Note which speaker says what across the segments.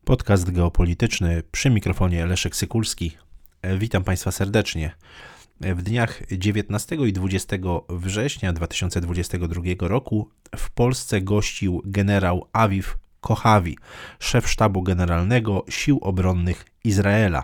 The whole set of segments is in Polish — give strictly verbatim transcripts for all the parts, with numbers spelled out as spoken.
Speaker 1: Podcast geopolityczny, przy mikrofonie Leszek Sykulski. Witam Państwa serdecznie. W dniach dziewiętnastego i dwudziestego września dwa tysiące dwudziestego drugiego roku w Polsce gościł generał Aviv Kochavi, szef sztabu generalnego Sił Obronnych Izraela.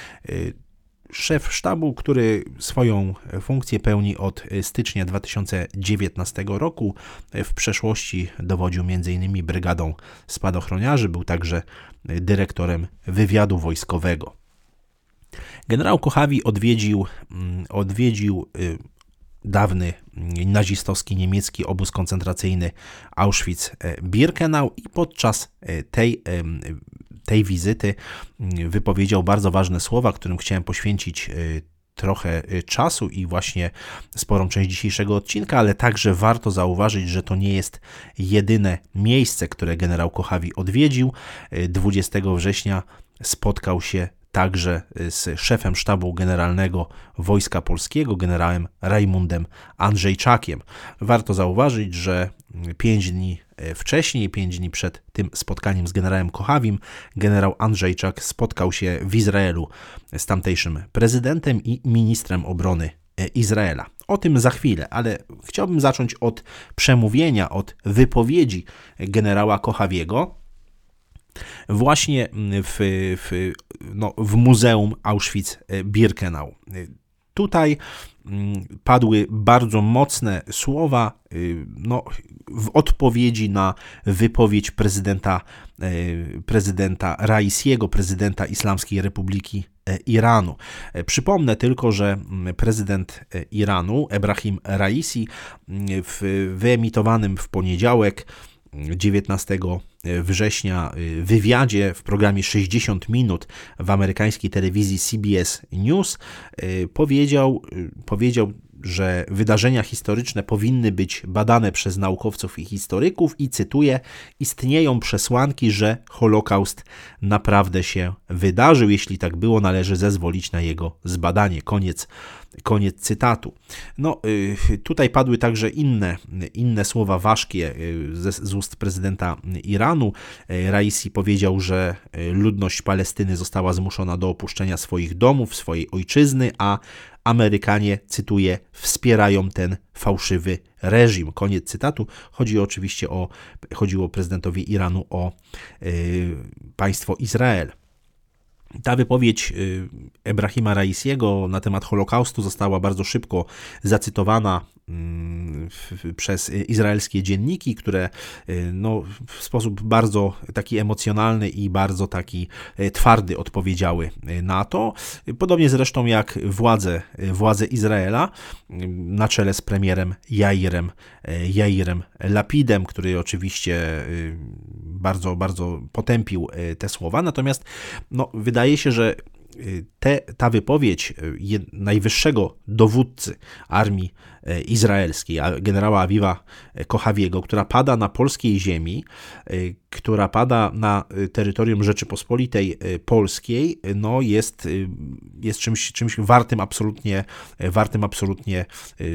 Speaker 1: Szef sztabu, który swoją funkcję pełni od stycznia dwa tysiące dziewiętnastego roku. W przeszłości dowodził między innymi brygadą spadochroniarzy, był także dyrektorem wywiadu wojskowego. Generał Kochavi odwiedził, odwiedził dawny nazistowski niemiecki obóz koncentracyjny Auschwitz-Birkenau i podczas tej tej wizyty wypowiedział bardzo ważne słowa, którym chciałem poświęcić trochę czasu i właśnie sporą część dzisiejszego odcinka, ale także warto zauważyć, że to nie jest jedyne miejsce, które generał Kochavi odwiedził. dwudziestego września spotkał się także z szefem sztabu generalnego Wojska Polskiego, generałem Rajmundem Andrzejczakiem. Warto zauważyć, że pięć dni wcześniej, pięć dni przed tym spotkaniem z generałem Kochavim, generał Andrzejczak spotkał się w Izraelu z tamtejszym prezydentem i ministrem obrony Izraela. O tym za chwilę, ale chciałbym zacząć od przemówienia, od wypowiedzi generała Kochawiego właśnie w, w, no, w Muzeum Auschwitz-Birkenau. Tutaj padły bardzo mocne słowa no, w odpowiedzi na wypowiedź prezydenta, prezydenta Raisiego, prezydenta Islamskiej Republiki Iranu. Przypomnę tylko, że prezydent Iranu, Ebrahim Raisi, w wyemitowanym w poniedziałek dziewiętnastego września wywiadzie w programie sześćdziesiąt minut w amerykańskiej telewizji C B S News powiedział, powiedział, że wydarzenia historyczne powinny być badane przez naukowców i historyków i cytuję: istnieją przesłanki, że Holokaust naprawdę się wydarzył. Jeśli tak było, należy zezwolić na jego zbadanie. Koniec, koniec cytatu. No, tutaj padły także inne, inne słowa ważkie z, z ust prezydenta Iranu. Raisi powiedział, że ludność Palestyny została zmuszona do opuszczenia swoich domów, swojej ojczyzny, a Amerykanie, cytuję, wspierają ten fałszywy reżim. Koniec cytatu. Chodzi oczywiście o, chodziło prezydentowi Iranu o y, państwo Izrael. Ta wypowiedź Ebrahima Raisiego na temat Holokaustu została bardzo szybko zacytowana przez izraelskie dzienniki, które no, w sposób bardzo taki emocjonalny i bardzo taki twardy odpowiedziały na to. Podobnie zresztą jak władze, władze Izraela na czele z premierem Jairem, Jairem Lapidem, który oczywiście bardzo, bardzo potępił te słowa. Natomiast no, wydaje się, że Te, ta wypowiedź najwyższego dowódcy armii izraelskiej, generała Aviva Kochawiego, która pada na polskiej ziemi, która pada na terytorium Rzeczypospolitej Polskiej, no jest, jest czymś, czymś wartym absolutnie, wartym absolutnie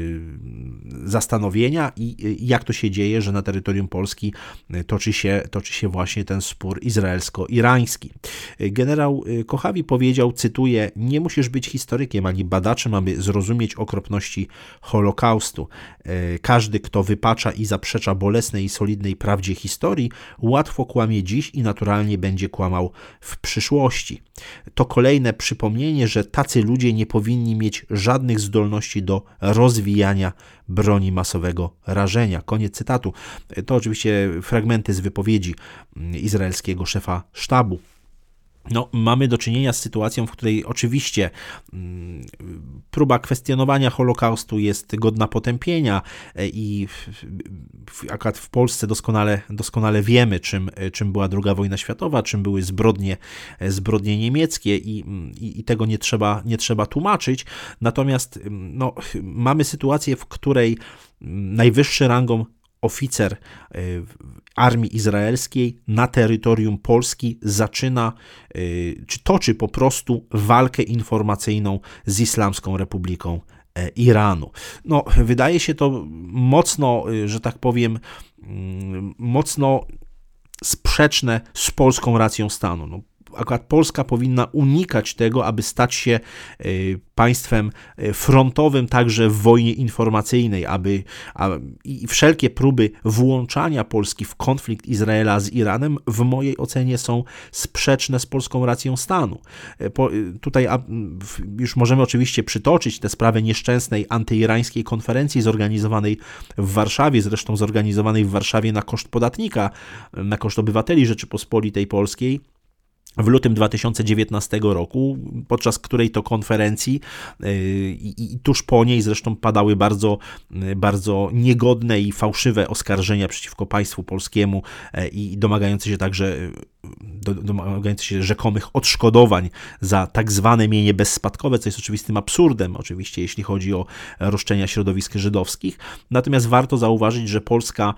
Speaker 1: zastanowienia i jak to się dzieje, że na terytorium Polski toczy się, toczy się właśnie ten spór izraelsko-irański. Generał Kochawi powiedział, cytuję: nie musisz być historykiem ani badaczem, aby zrozumieć okropności Holokaustu. Każdy, kto wypacza i zaprzecza bolesnej i solidnej prawdzie historii, łatwo kłamie dziś i naturalnie będzie kłamał w przyszłości. To kolejne przypomnienie, że tacy ludzie nie powinni mieć żadnych zdolności do rozwijania broni masowego rażenia. Koniec cytatu. To oczywiście fragmenty z wypowiedzi izraelskiego szefa sztabu. No, mamy do czynienia z sytuacją, w której oczywiście mm, próba kwestionowania Holokaustu jest godna potępienia i w, w, akurat w Polsce doskonale, doskonale wiemy, czym, czym była druga wojna światowa, czym były zbrodnie, zbrodnie niemieckie i, i, i tego nie trzeba, nie trzeba tłumaczyć. Natomiast no, mamy sytuację, w której najwyższy rangą oficer armii izraelskiej na terytorium Polski zaczyna, czy toczy po prostu walkę informacyjną z Islamską Republiką Iranu. No, wydaje się to mocno, że tak powiem, mocno sprzeczne z polską racją stanu. No, akurat Polska powinna unikać tego, aby stać się państwem frontowym także w wojnie informacyjnej, aby a, i wszelkie próby włączania Polski w konflikt Izraela z Iranem w mojej ocenie są sprzeczne z polską racją stanu. Po, tutaj a, już możemy oczywiście przytoczyć tę sprawę nieszczęsnej antyirańskiej konferencji zorganizowanej w Warszawie, zresztą zorganizowanej w Warszawie na koszt podatnika, na koszt obywateli Rzeczypospolitej Polskiej, w lutym dwa tysiące dziewiętnastego roku, podczas której to konferencji i, i tuż po niej zresztą padały bardzo, bardzo niegodne i fałszywe oskarżenia przeciwko państwu polskiemu i domagające się także domagające się rzekomych odszkodowań za tak zwane mienie bezspadkowe, co jest oczywistym absurdem, oczywiście jeśli chodzi o roszczenia środowisk żydowskich. Natomiast warto zauważyć, że Polska,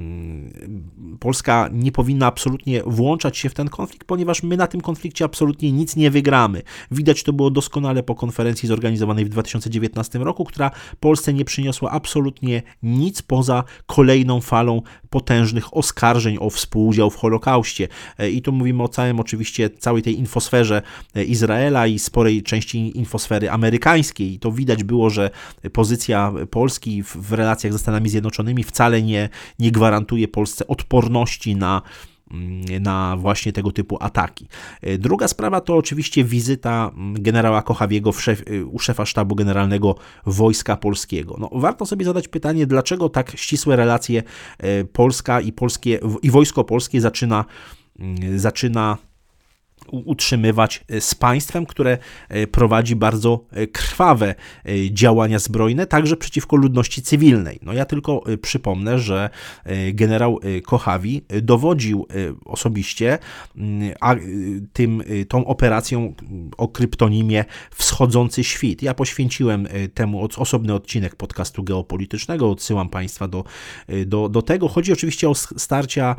Speaker 1: Polska nie powinna absolutnie włączać się w ten konflikt, ponieważ my na tym konflikcie absolutnie nic nie wygramy. Widać to było doskonale po konferencji zorganizowanej w dwa tysiące dziewiętnastym roku, która Polsce nie przyniosła absolutnie nic poza kolejną falą potężnych oskarżeń o współudział w Holokauście. I tu mówimy o całym, oczywiście, całej tej infosferze Izraela i sporej części infosfery amerykańskiej. I to widać było, że pozycja Polski w, w relacjach ze Stanami Zjednoczonymi wcale nie, nie gwarantuje Polsce odporności na na właśnie tego typu ataki. Druga sprawa to oczywiście wizyta generała Kochawiego w szef, u szefa Sztabu Generalnego Wojska Polskiego. No, warto sobie zadać pytanie, dlaczego tak ścisłe relacje Polska i, polskie, i Wojsko Polskie zaczyna, zaczyna utrzymywać z państwem, które prowadzi bardzo krwawe działania zbrojne, także przeciwko ludności cywilnej. No ja tylko przypomnę, że generał Kochawi dowodził osobiście a tym, tą operacją o kryptonimie Wschodzący Świt. Ja poświęciłem temu osobny odcinek podcastu geopolitycznego, odsyłam Państwa do, do, do tego. Chodzi oczywiście o starcia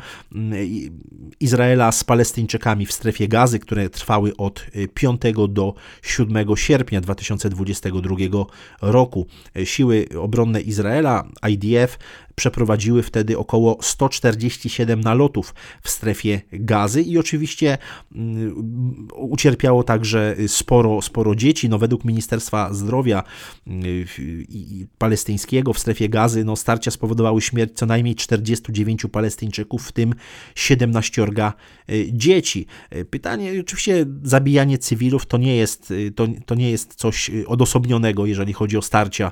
Speaker 1: Izraela z Palestyńczykami w strefie Gazy, które trwały od piątego do siódmego sierpnia dwa tysiące dwudziestego drugiego roku. Siły obronne Izraela, I D F, przeprowadziły wtedy około sto czterdzieści siedem nalotów w strefie Gazy i oczywiście um, ucierpiało także sporo, sporo dzieci. No, według Ministerstwa Zdrowia y, y, palestyńskiego w strefie Gazy no, starcia spowodowały śmierć co najmniej czterdziestu dziewięciu Palestyńczyków, w tym siedemnaściorga y, dzieci. Pytanie, oczywiście zabijanie cywilów to nie jest, to, to nie jest coś odosobnionego, jeżeli chodzi o starcia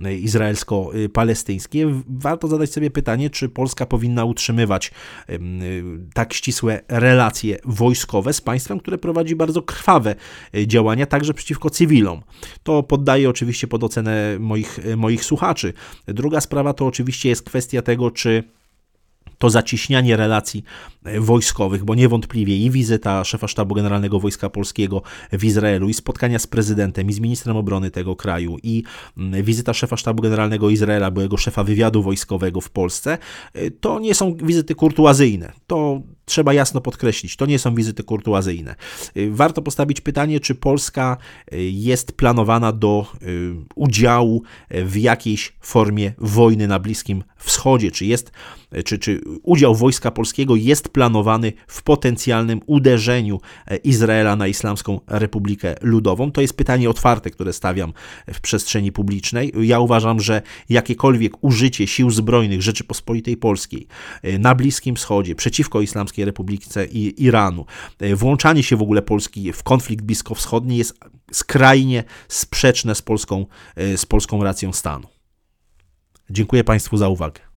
Speaker 1: izraelsko-palestyńskie. Warto zadać sobie pytanie, czy Polska powinna utrzymywać tak ścisłe relacje wojskowe z państwem, które prowadzi bardzo krwawe działania, także przeciwko cywilom. To poddaję oczywiście pod ocenę moich, moich słuchaczy. Druga sprawa to oczywiście jest kwestia tego, czy to zacieśnianie relacji wojskowych, bo niewątpliwie i wizyta szefa Sztabu Generalnego Wojska Polskiego w Izraelu, i spotkania z prezydentem, i z ministrem obrony tego kraju, i wizyta szefa Sztabu Generalnego Izraela, byłego szefa wywiadu wojskowego w Polsce, to nie są wizyty kurtuazyjne. To trzeba jasno podkreślić, to nie są wizyty kurtuazyjne. Warto postawić pytanie, czy Polska jest planowana do udziału w jakiejś formie wojny na Bliskim Wschodzie, czy jest, czy, czy udział Wojska Polskiego jest planowany w potencjalnym uderzeniu Izraela na Islamską Republikę Ludową. To jest pytanie otwarte, które stawiam w przestrzeni publicznej. Ja uważam, że jakiekolwiek użycie sił zbrojnych Rzeczypospolitej Polskiej na Bliskim Wschodzie przeciwko Islamskiej Republice i Iranu, włączanie się w ogóle Polski w konflikt bliskowschodni jest skrajnie sprzeczne z polską, z polską racją stanu. Dziękuję Państwu za uwagę.